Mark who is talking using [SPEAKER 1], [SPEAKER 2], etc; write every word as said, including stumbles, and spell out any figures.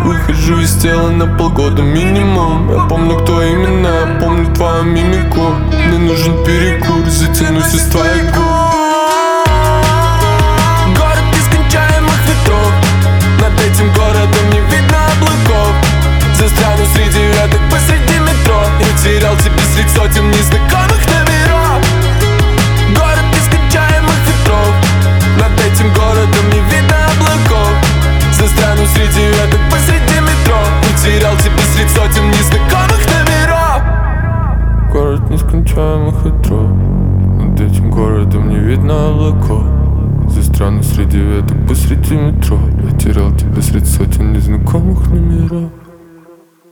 [SPEAKER 1] Выхожу из тела на полгода минимум. Я помню, кто именно, я помню твою мимику. Мне нужен перекур, затянусь из твоих губ. Город нескончаемых ветров, над этим городом не видно облаков. Застряну среди веток посреди метро. Я терял тебя среди сотен незнакомых номеров. Город нескончаемых ветров, над этим городом не видно облаков. Застряну среди веток посреди метро. Потерял тебя среди сотен незнакомых номеров. Город нескончаемых ветров, над этим городом не видно облаков. Застряну среди веток посреди метро. Я терял тебя среди сотен незнакомых номеров.